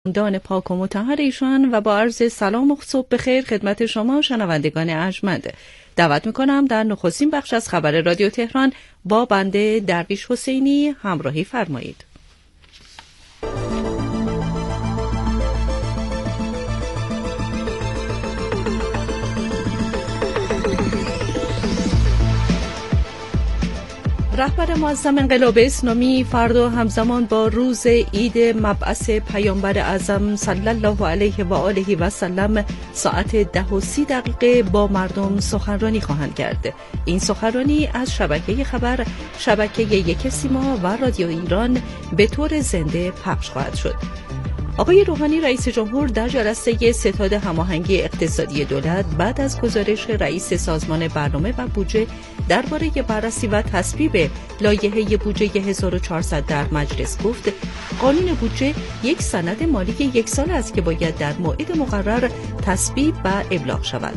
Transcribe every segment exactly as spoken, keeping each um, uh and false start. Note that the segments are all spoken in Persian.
دان پاک و مطهر ایشان و با عرض سلام و صبح بخیر خدمت شما شنوندگان ارجمند دعوت میکنم در نخستین بخش از خبر رادیو تهران با بنده درویش حسینی همراهی فرمایید. رهبر معظم انقلاب اسلامی فردا همزمان با روز عید مبعث پیامبر اعظم صلی الله علیه و آله و سلم ساعت ده و سی دقیقه با مردم سخنرانی خواهند کرد. این سخنرانی از شبکه خبر، شبکه یک سیما و رادیو ایران به طور زنده پخش خواهد شد. آقای روحانی رئیس جمهور در جلسه ستاد هماهنگی اقتصادی دولت بعد از گزارش رئیس سازمان برنامه و بودجه درباره بررسی و تصویب لایحه بودجه هزار و چهارصد در مجلس گفت قانون بودجه یک سند مالی یک سال است که باید در موعد مقرر تصویب و ابلاغ شود.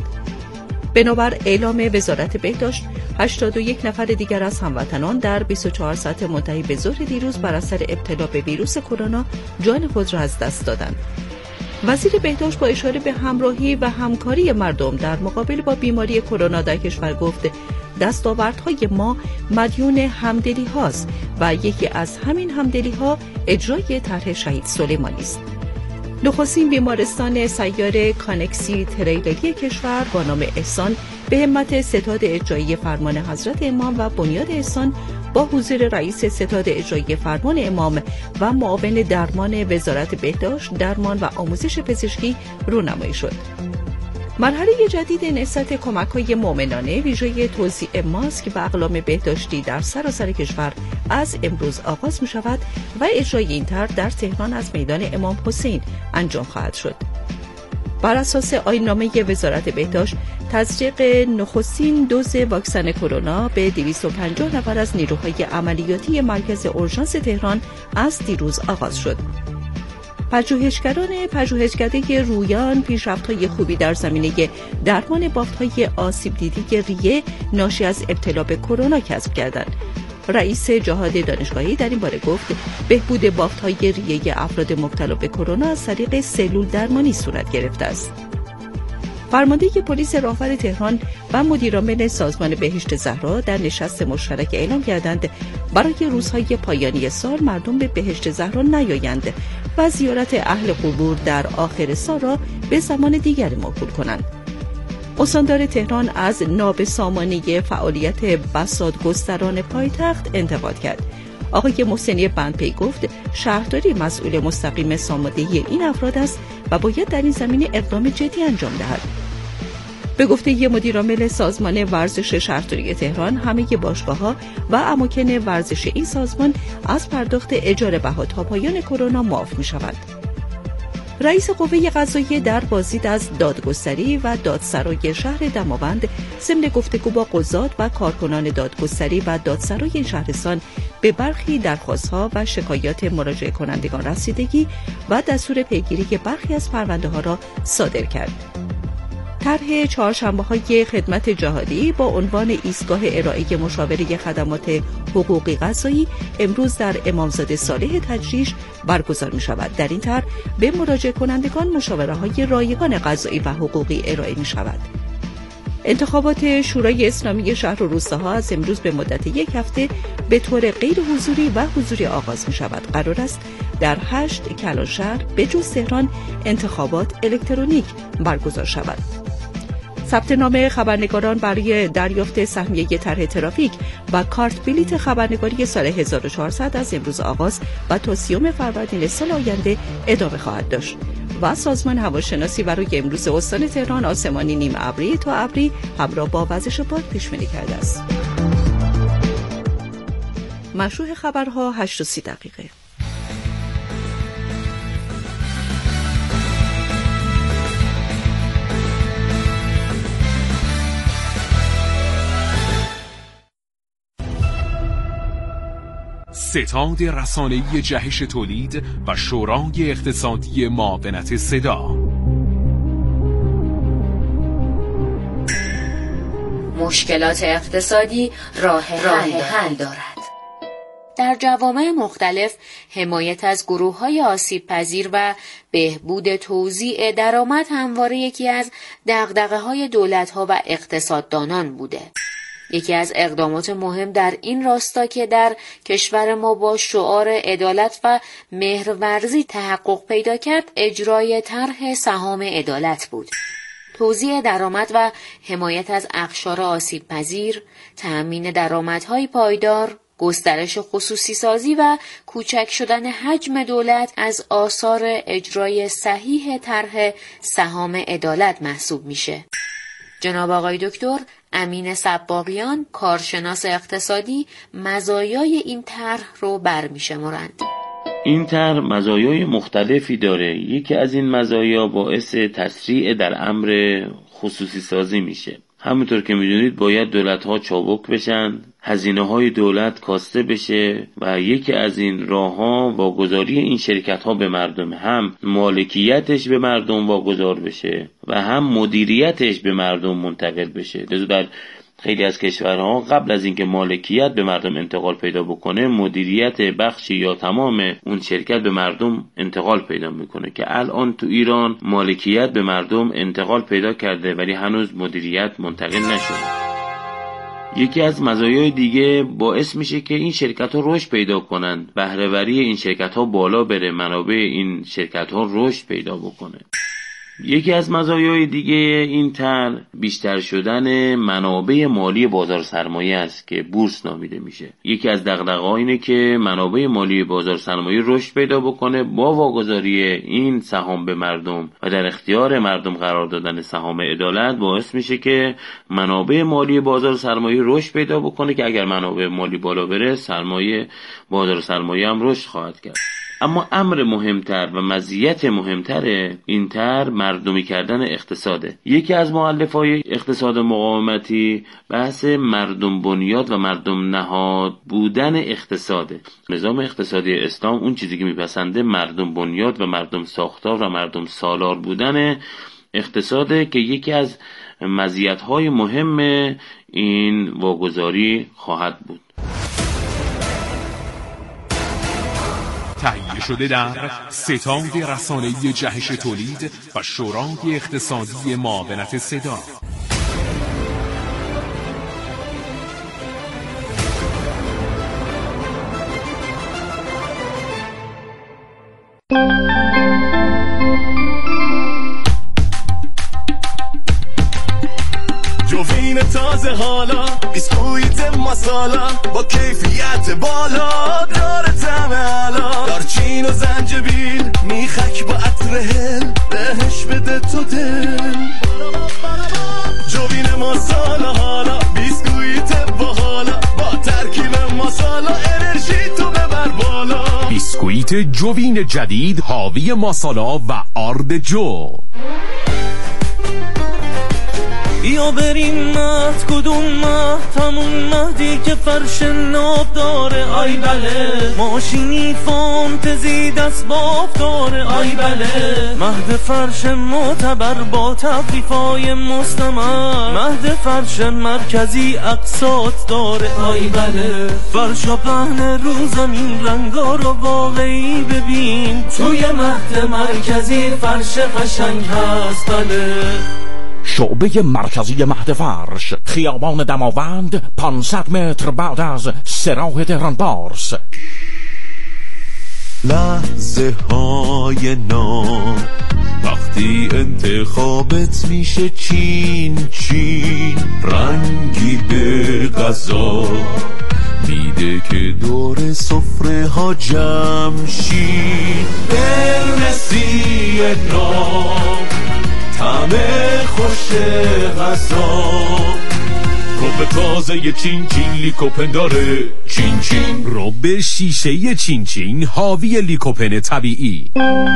بنابر اعلام وزارت بهداشت، هشتاد و یک نفر دیگر از هموطنان در بیست و چهار ساعت منتهی به ظهر دیروز بر اثر ابتلا به ویروس کرونا جان خود را از دست دادند. وزیر بهداشت با اشاره به همراهی و همکاری مردم در مقابله با بیماری کرونا در کشور گفت دستاوردهای ما مدیون همدلی هاست و یکی از همین همدلی ها اجرای طرح شهید سلیمانی است. نخستین بیمارستان سیار کانکسی تریلری کشور با نام احسان به همت ستاد اجرایی فرمان حضرت امام و بنیاد احسان با حضور رئیس ستاد اجرایی فرمان امام و معاون درمان وزارت بهداشت، درمان و آموزش پزشکی رونمایی شد. مرحله جدید نهضت کمک‌های مؤمنانه ویژه توزیع ماسک و اقلام بهداشتی در سراسر کشور از امروز آغاز می شود و اجرای این طرح در تهران از میدان امام حسین انجام خواهد شد. بر اساس آیین‌نامه وزارت بهداشت، تزریق نخستین دوز واکسن کرونا به دویست و پنجاه نفر از نیروهای عملیاتی مرکز اورژانس تهران از دیروز آغاز شد. پژوهشگران پژوهشکده رویان پیشرفت‌های خوبی در زمینه درمان بافت‌های آسیب دیده ریه ناشی از ابتلا به کرونا کسب کردند. رئیس جهاد دانشگاهی در این باره گفت بهبود بافت‌های ریه افراد مبتلا به کرونا از طریق سلول درمانی صورت گرفته است. فرمانده پلیس راهور تهران و مدیرعامل سازمان بهشت زهرا در نشست مشترک اعلام کردند برای روزهای پایانی سال مردم به بهشت زهرا نیایند و زیارت اهل قبور در آخر سال را به زمان دیگری موکول کنند. استاندار تهران از نابسامانی فعالیت بساط‌گستران پایتخت انتقاد کرد. آقای محسنی بندپی گفت شهرداری مسئول مستقیم ساماندهی این افراد است و باید در این زمینه اقدام جدی انجام دهد. به گفته مدیرعامل سازمان ورزش شهرداری تهران، همه باشگاه‌ها و اماکن ورزش این سازمان از پرداخت اجاره بها تا پایان کرونا معاف می‌شوند. رئیس قوه قضاییه در بازدید از دادگستری و دادسرای شهر دماوند ضمن گفتگو با قضات و کارکنان دادگستری و دادسرای این شهرستان به برخی درخواست‌ها و شکایات مراجعه کنندگان رسیدگی و دستور پیگیری برخی از پرونده‌ها را صادر کرد. طرح چهارشنبه‌های خدمت جهادی با عنوان ایستگاه ارائه مشاوره خدمات حقوقی قضایی امروز در امامزاده صالح تجریش برگزار می‌شود. در این طرح به مراجعه کنندگان مشاوره‌های رایگان قضایی و حقوقی ارائه می‌شود. انتخابات شورای اسلامی شهر و روستاها از امروز به مدت یک هفته به طور غیر حضوری و حضوری آغاز می‌شود. قرار است در هشت کلان شهر به جز تهران انتخابات الکترونیک برگزار شود. ثبت نام خبرنگاران برای دریافت سهمیه طرح ترافیک و کارت بلیت خبرنگاری سال هزار و چهارصد از امروز آغاز و تا سیوم فروردین سال آینده ادامه خواهد داشت. و سازمان هواشناسی برای امروز استان تهران آسمانی نیم ابری تا ابری همراه با وزش باد پیش بینی کرده است. مشروع خبرها هشت و سی دقیقه. ستاد رسانه‌ای جهش تولید و شورای اقتصادی معاونت صدا. مشکلات اقتصادی راه حل دارد. در جوامع مختلف حمایت از گروه‌های آسیب‌پذیر و بهبود توزیع درآمد همواره یکی از دغدغه‌های دولت‌ها و اقتصاددانان بوده. یکی از اقدامات مهم در این راستا که در کشور ما با شعار عدالت و مهرورزی تحقق پیدا کرد، اجرای طرح سهام عدالت بود. توزیع درآمد و حمایت از اقشار آسیب‌پذیر، تأمین درآمدهای پایدار، گسترش خصوصی سازی و کوچک شدن حجم دولت از آثار اجرای صحیح طرح سهام عدالت محسوب میشه. جناب آقای دکتر امین صباغیان، کارشناس اقتصادی، مزایای این طرح رو برمی‌شمارند. این طرح مزایای مختلفی داره. یکی از این مزایا باعث تسریع در امر خصوصی سازی میشه. همونطور که میدونید باید دولت‌ها چابک بشن، هزینه‌های دولت کاسته بشه و یکی از این راه‌ها واگذاری این شرکت‌ها به مردم، هم مالکیتش به مردم واگذار بشه و هم مدیریتش به مردم منتقل بشه. لذا در خیلی از کشورها قبل از اینکه مالکیت به مردم انتقال پیدا بکنه، مدیریت بخشی یا تمام اون شرکت به مردم انتقال پیدا میکنه که الان تو ایران مالکیت به مردم انتقال پیدا کرده ولی هنوز مدیریت منتقل نشده. یکی از مزایای دیگه باعث میشه که این شرکت ها رشد پیدا کنن، بهره‌وری این شرکت ها بالا بره، منابع این شرکت ها رشد پیدا بکنه. یکی از مزایای دیگه این طرح بیشتر شدن منابع مالی بازار سرمایه است که بورس نامیده میشه. یکی از دغدغه‌ها اینه که منابع مالی بازار سرمایه رشد پیدا بکنه با واگذاری این سهام به مردم و در اختیار مردم قرار دادن سهام عدالت باعث میشه که منابع مالی بازار سرمایه رشد پیدا بکنه که اگر منابع مالی بالا بره، سرمایه بازار سرمایه هم رشد خواهد کرد. اما امر مهمتر و مزیت مهمتر این طرح مردمی کردن اقتصاده. یکی از مؤلفه‌های اقتصاد مقاومتی بحث مردم بنیاد و مردم نهاد بودن اقتصاده. نظام اقتصادی اسلام اون چیزی که میپسنده مردم بنیاد و مردم ساختار و مردم سالار بودن اقتصاده که یکی از مزیت‌های مهم این واگذاری خواهد بود. تهیه شده در ستاد رسانه‌ای جهش تولید و شورای اقتصادی معاونت صدا. جوین تازه حالا، بیسکویت مسالا با کیفیت بالا، داره طعم علا، دارچین و زنجبیل، میخک با عطر هل، بهش بده تو دل. جوین مسالا حالا، بیسکویت باحالا، با ترکیب مسالا انرژی تو ببر بالا. بیسکویت جوین جدید حاوی مسالا و آرد جو. بیا بریم مهد، کدوم مهد؟ همون مهدی که فرش ناب داره، آی بله. ماشینی فانتزی دست باب داره، آی بله. مهد فرش معتبر با تفریفای مستمر، مهد فرش مرکزی اقساط داره، آی بله. فرش و پهن رو زمین، رنگا رو واقعی ببین، توی مهد مرکزی فرش قشنگ هست، بله. شعبه مرکزی مهد فرش، خیابان دماوند، پانصد متر بعد از سراح تهرانپارس. لحظه های نام وقتی انتخابت میشه چین چین، رنگی به غذا میده که دور سفره ها جمع شین. برنسی نام طعم خوش غذا، رب تازه چین چین لیکوپن داره، چین چین. رب شیشه چین چین حاوی لیکوپن طبیعی.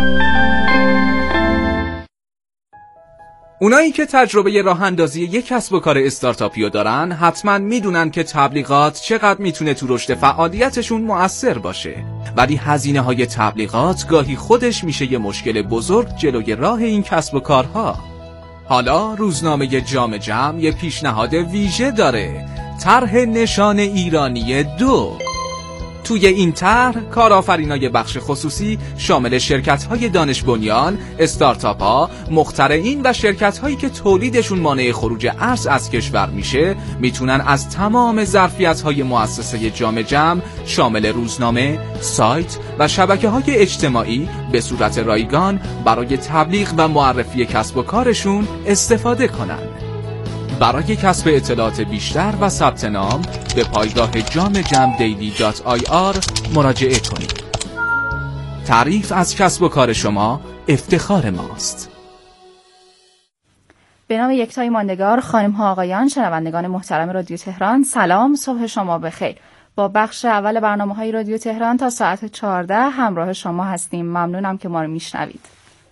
اونایی که تجربه راه اندازی یک کسب و کار استارتاپیو دارن حتما میدونن که تبلیغات چقدر میتونه تو رشد فعالیتشون مؤثر باشه، ولی هزینه های تبلیغات گاهی خودش میشه یه مشکل بزرگ جلوی راه این کسب و کارها. حالا روزنامه جام جم یه پیشنهاد ویژه داره، طرح نشان ایرانی دو. توی این طرح کارآفرینای بخش خصوصی شامل شرکت‌های دانش بنیان، استارتاپ‌ها، مخترعین و شرکت‌هایی که تولیدشون مانع خروج ارز از کشور میشه میتونن از تمام ظرفیت‌های مؤسسه جام جم شامل روزنامه، سایت و شبکه‌های اجتماعی به صورت رایگان برای تبلیغ و معرفی کسب و کارشون استفاده کنن. برای کسب اطلاعات بیشتر و ثبت نام به پایگاه جام جم دیلی دات آی آر مراجعه کنید. تعریف از کسب و کار شما افتخار ماست. به نام یکتای ماندگار، خانم ها آقایان، شنوندگان محترم رادیو تهران، سلام، صبح شما بخیر. با بخش اول برنامه‌های رادیو تهران تا ساعت چهارده همراه شما هستیم. ممنونم که ما رو میشنوید.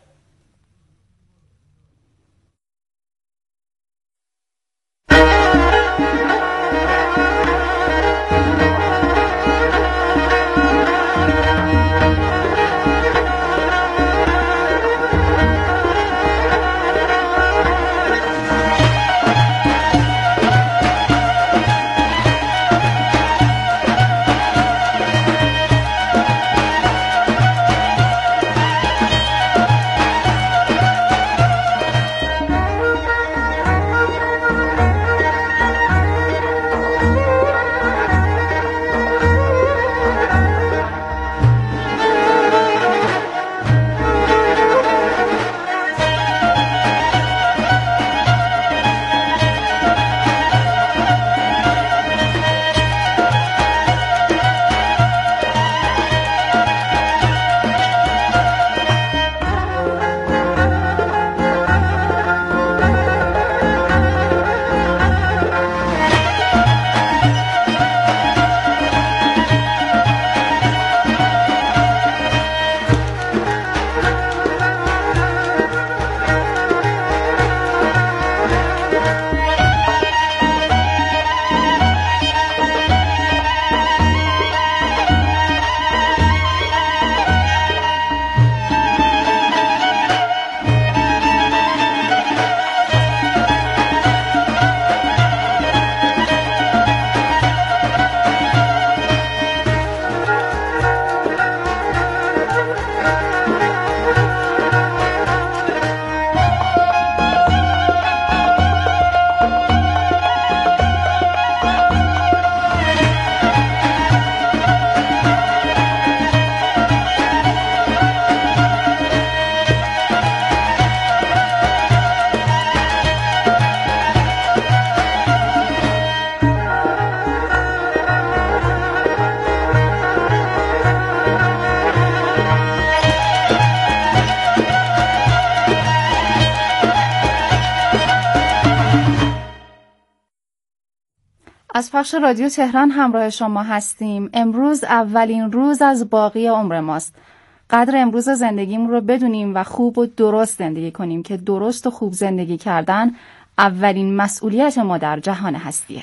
از پخش رادیو تهران همراه شما هستیم. امروز اولین روز از باقی عمر ماست. قدر امروز زندگیمون رو بدونیم و خوب و درست زندگی کنیم که درست و خوب زندگی کردن اولین مسئولیت ما در جهان هستیه.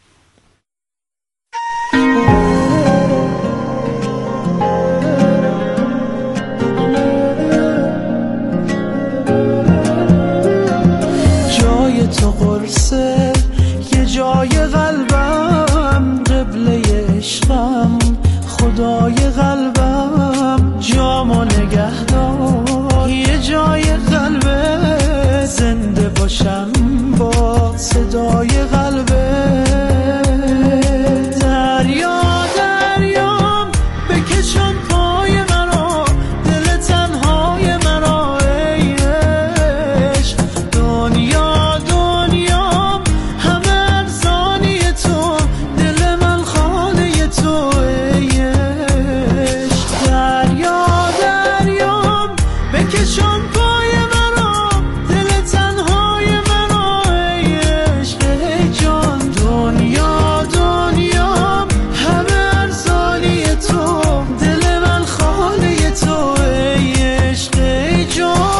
جای تو قرصه، یه جای قلبم، قبله عشقم، خدای قلبم، جامو نگهدار، یه جای قلبه، زنده باشم با صدای قلبه. دریا دریام بکشم پای مرا، دل تنهای مرا، ای عشق. دنیا دنیام همه ارزانی تو، دل من خانه تو، ای عشق. دریا دریام بکشم پای مرا، دل تنهای مرا، ای عشق، ای جان. دنیا دنیام همه ارزانی تو، دل من خانه تو، ای عشق، ای جان.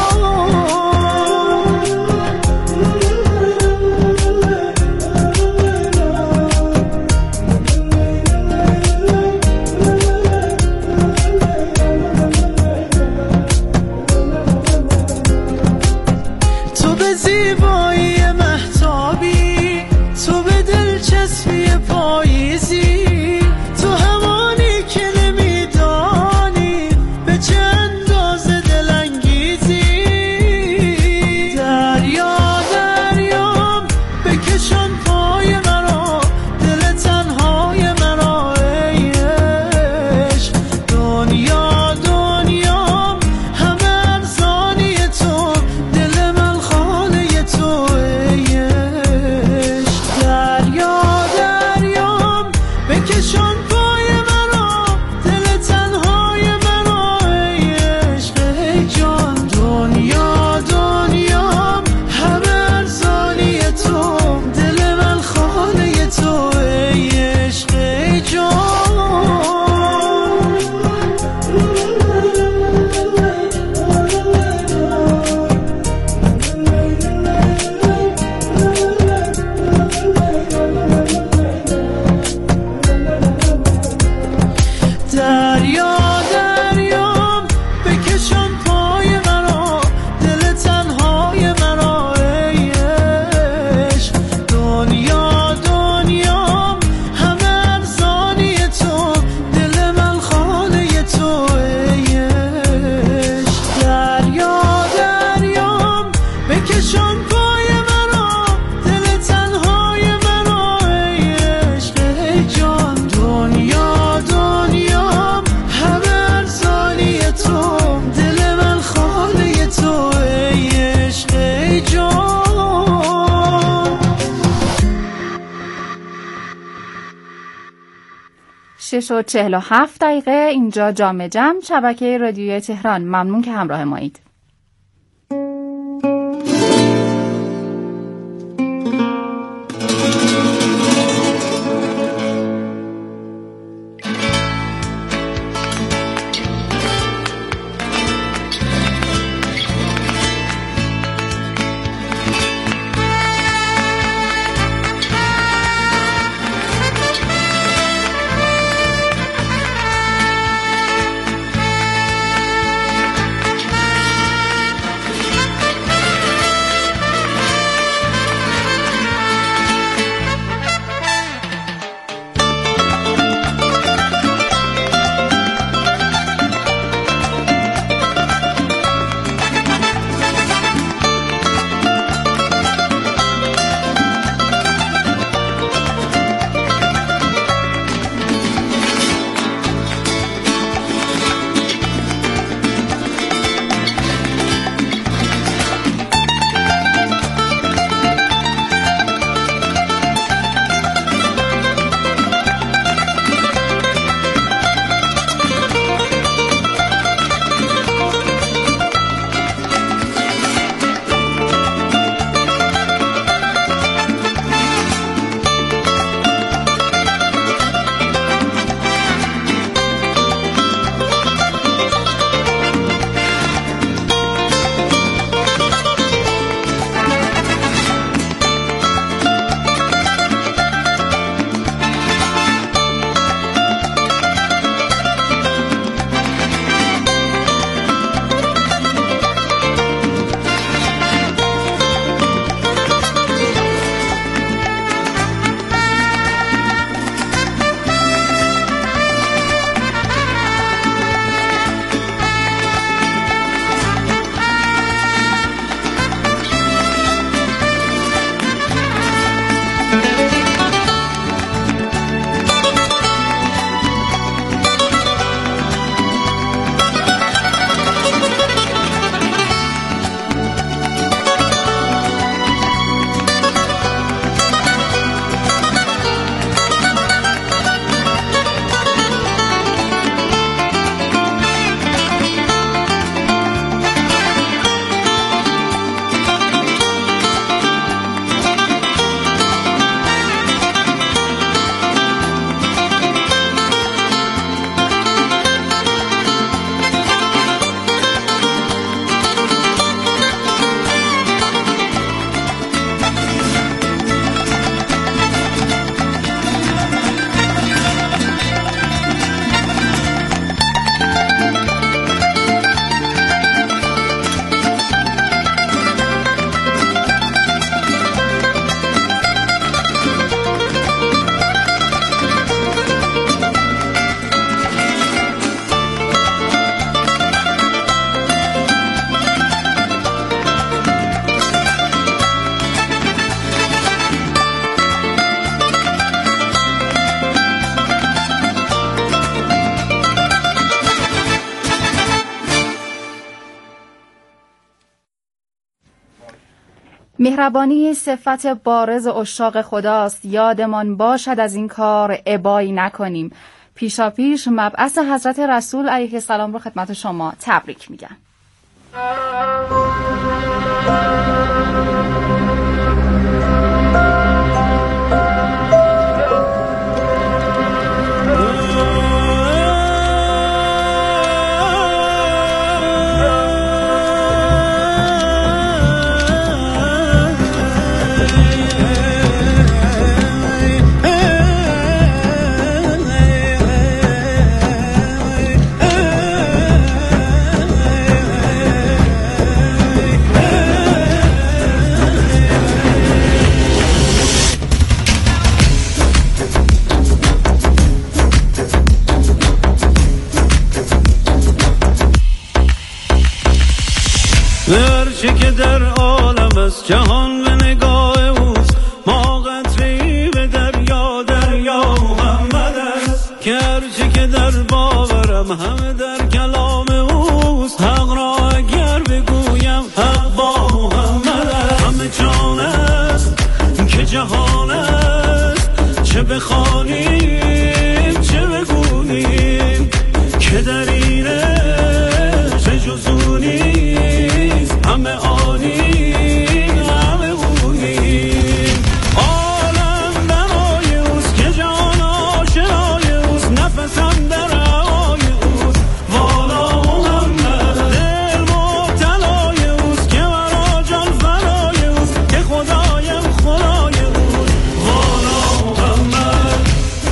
تو به زیبایی مهتابی، تو به دلچسبی پاییزی، تو همانی که شد چهل و هفت دقیقه. اینجا جام جم، شبکه رادیوی تهران. ممنون که همراه مایید. مهربانی صفت بارز عشاق خداست، یادمان باشد از این کار ابایی نکنیم. پیشا پیش مبعث حضرت رسول علیه السلام رو خدمت شما تبریک میگم. هرچه که در عالم است جهان به نگاه اوست، ما قطره‌ای به دریا دریا محمد است. که هرچه که در باورم همه در کلام اوست، حق را اگر بگویم حق با محمد است. همه جان است که جهان است، چه بخوانیم چه بگویم همه عالیم همه بودیم. عالم برای اوست که جان آشنای اوست، نفسم در هوای اوست والا محمد. دل مبتلای اوست که مرا جان فدای اوست، که خدایم خدای اوست والا محمد.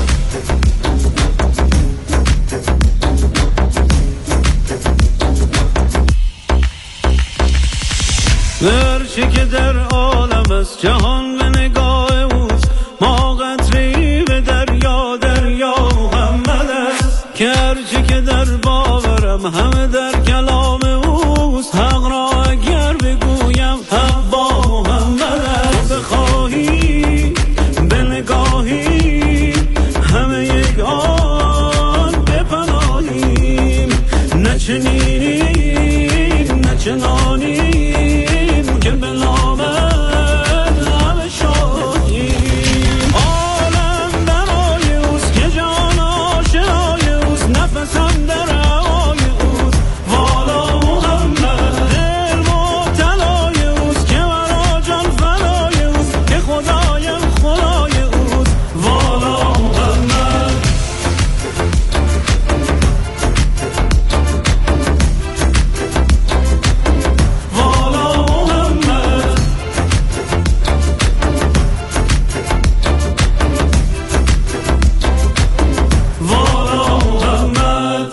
هرچی که در عالم است جهان به نگاه اوست، ما قطره‌ای به دریا دریا محمد است. که هرچی که در باورم همه در کلام اوست، حق را اگر بگویم حق با محمد است. بخواهی به نگاهی همه یک آن بپناهیم، نه چنینیم نه چنانیم که به نامت همه شاهیم. عالم برای اوست که جان آشنای اوست، نفسم در هوای اوست والا محمد. دل مبتلای اوست که مرا جان فدای اوست، که خدایم خدای اوست والا محمد. والا محمد. والا محمد.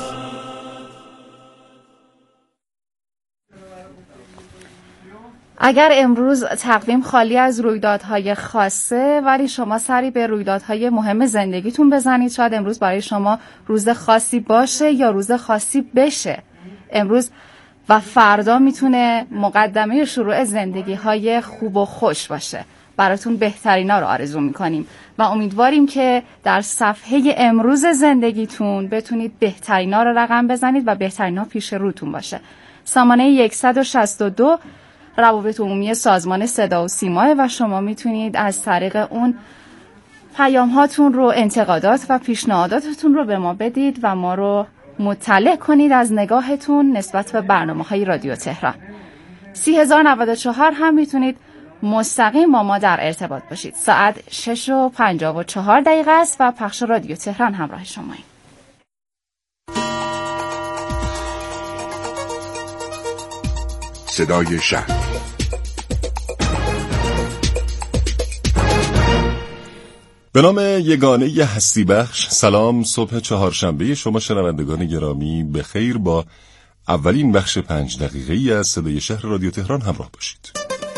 اگر امروز تقویم خالی از رویدادهای خاصه ولی شما سری به رویدادهای مهم زندگیتون بزنید، شاید امروز برای شما روز خاصی باشه یا روز خاصی بشه. امروز و فردا میتونه مقدمه شروع زندگی‌های خوب و خوش باشه. براتون بهترینا رو آرزو میکنیم و امیدواریم که در صفحه امروز زندگیتون بتونید بهترینا رو رقم بزنید و بهترینا پیش روتون باشه. سامانه صد و شصت و دو روابط عمومی سازمان صدا و سیما و شما میتونید از طریق اون پیام هاتون رو، انتقادات و پیشنهاداتتون رو به ما بدید و ما رو مطلع کنید از نگاهتون نسبت به برنامه‌های رادیو تهران. سی هزار و نود و چهار هم میتونید مستقیم با ما در ارتباط باشید. ساعت شش و پنجاه و چهار دقیقه است و پخش رادیو تهران همراه شماییم. صدای شهر. به نام یگانه ی هستی بخش، سلام. صبح چهارشنبه شما شنوندگان گرامی به خیر. با اولین بخش پنج دقیقه‌ای از صدای شهر رادیو تهران همراه باشید.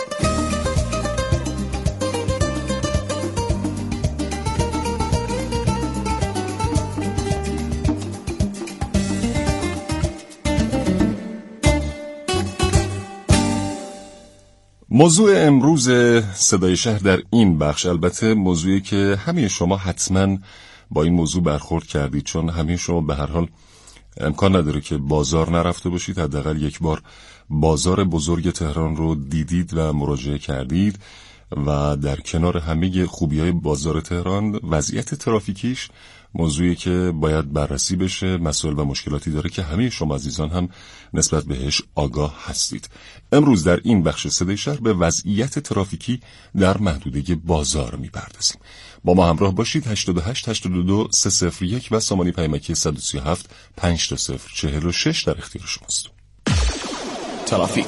موضوع امروز صدای شهر در این بخش، البته موضوعی که همه شما حتما با این موضوع برخورد کردید، چون همه شما به هر حال امکان نداره که بازار نرفته باشید. حداقل یک بار بازار بزرگ تهران رو دیدید و مراجعه کردید و در کنار همه خوبی‌های بازار تهران، وضعیت ترافیکیش موضوعی که باید بررسی بشه، مسائل و مشکلاتی داره که همه شما عزیزان هم نسبت بهش آگاه هستید. امروز در این بخش صدای شهر به وضعیت ترافیکی در محدوده بازار می‌پردازیم. با ما همراه باشید. هشتاد و هشت هشتاد و دو سه صفر یک و سامانه پیامکی صد و سی و هفت پنج صفر چهل و شش در اختیار شماست. ترافیک.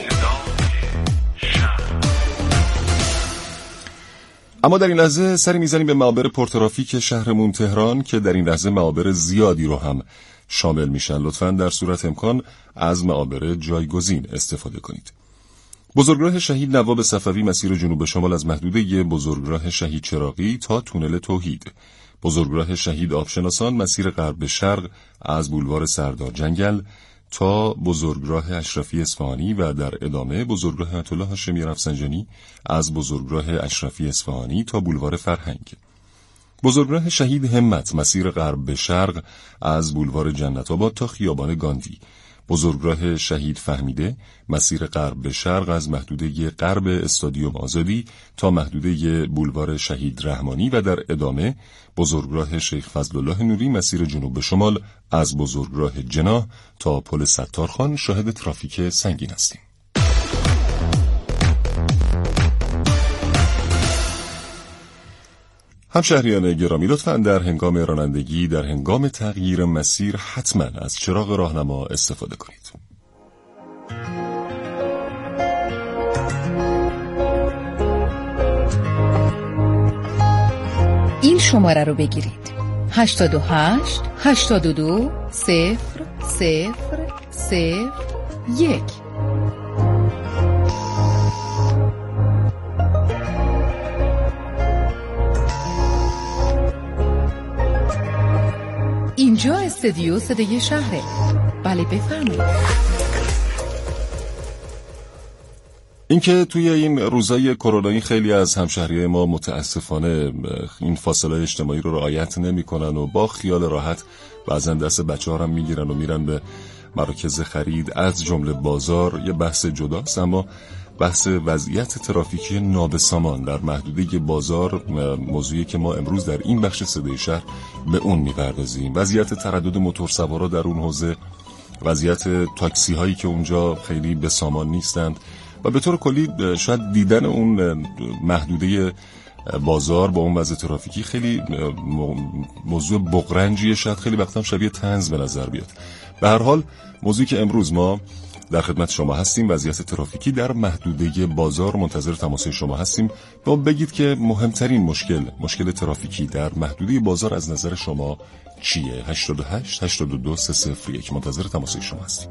اما در این لحظه سری میزنیم به معابر پرترافیک شهرمون تهران که در این لحظه معابر زیادی رو هم شامل میشن. لطفاً در صورت امکان از معابر جایگزین استفاده کنید. بزرگراه شهید نواب صفوی مسیر جنوب شمال از محدوده بزرگراه شهید چراغی تا تونل توحید. بزرگراه شهید آبشناسان مسیر غرب به شرق از بولوار سردار جنگل تا بزرگراه اشرفی اصفهانی و در ادامه بزرگراه آیت‌الله هاشمی رفسنجانی از بزرگراه اشرفی اصفهانی تا بولوار فرهنگ. بزرگراه شهید همت مسیر غرب به شرق از بولوار جنت آباد تا خیابان گاندی. بزرگراه شهید فهمیده مسیر غرب به شرق از محدوده غرب استادیوم آزادی تا محدوده بولوار شهید رحمانی و در ادامه بزرگراه شیخ فضلالله نوری مسیر جنوب به شمال از بزرگراه جناح تا پل ستارخان شاهد ترافیک سنگین هستیم. همشهریان گرامی، لطفاً در هنگام رانندگی، در هنگام تغییر مسیر حتما از چراغ راهنما استفاده کنید. این شماره رو بگیرید: هشتاد و هشت هشتاد و دو صفر صفر صفر یک. اینجا استودیو صدای شهره. بله بفرمایید. اینکه توی این روزای کرونایی خیلی از همشهریای ما متاسفانه این فاصله اجتماعی رو رعایت نمی‌کنن و با خیال راحت بعضن دست بچه‌ها هم میگیرن و میرن به مراکز خرید، از جمله بازار. یه بحث جداست، اما بحث وضعیت ترافیکی نابسامان در محدوده بازار موضوعی که ما امروز در این بخش صدای شهر به اون میپردازیم. وضعیت تردد موتورسوارا در اون حوزه، وضعیت تاکسی هایی که اونجا خیلی بسامان نیستند و به طور کلی شاید دیدن اون محدوده بازار با اون وضع ترافیکی خیلی موضوع بغرنجیه، شاید خیلی وقتا شبیه طنز به نظر بیاد. به هر حال موضوعی که امروز ما در خدمت شما هستیم وضعیت ترافیکی در محدوده بازار، منتظر تماس شما هستیم. با بگید که مهمترین مشکل مشکل ترافیکی در محدوده بازار از نظر شما چیه؟ هشتاد و هشت هشتاد و دو سه صفر یک. منتظر تماس شما هستیم.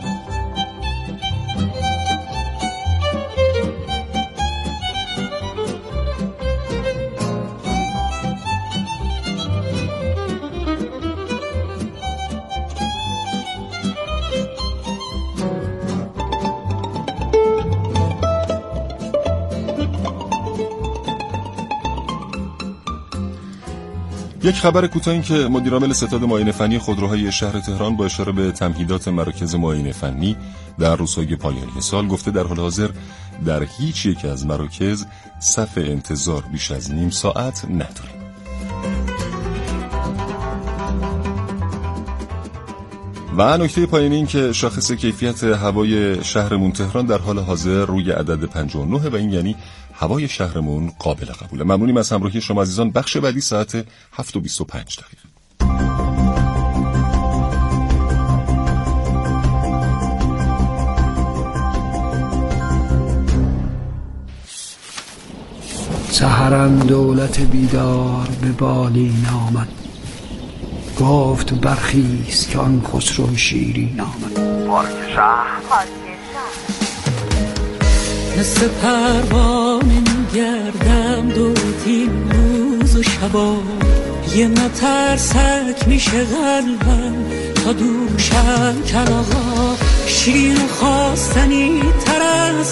یک خبر کوتاه این که مدیرعامل ستاد معاینه فنی خودروهای شهر تهران با اشاره به تمهیدات مراکز معاینه فنی در روزهای پایانی سال گفته در حال حاضر در هیچ یک از مراکز صف انتظار بیش از نیم ساعت نداریم. و نکته پایانی این که شاخص کیفیت هوای شهرمون تهران در حال حاضر روی عدد پنجاه و نه و این یعنی هوای شهرمون قابل قبوله. ممنونیم از همراهی شما عزیزان. بخش بعدی ساعت هفت و بیست و پنج دقیقه. سحرم دولت بیدار به بالین آمد، گفت برخیز که آن خسرو شیرین آمد. پارک شهر مثل پروانه میگردم دو تین روز و شبا، یه مترسک میشه قلبم تا دوشم کلاغا، شیرین و خواستنی تر از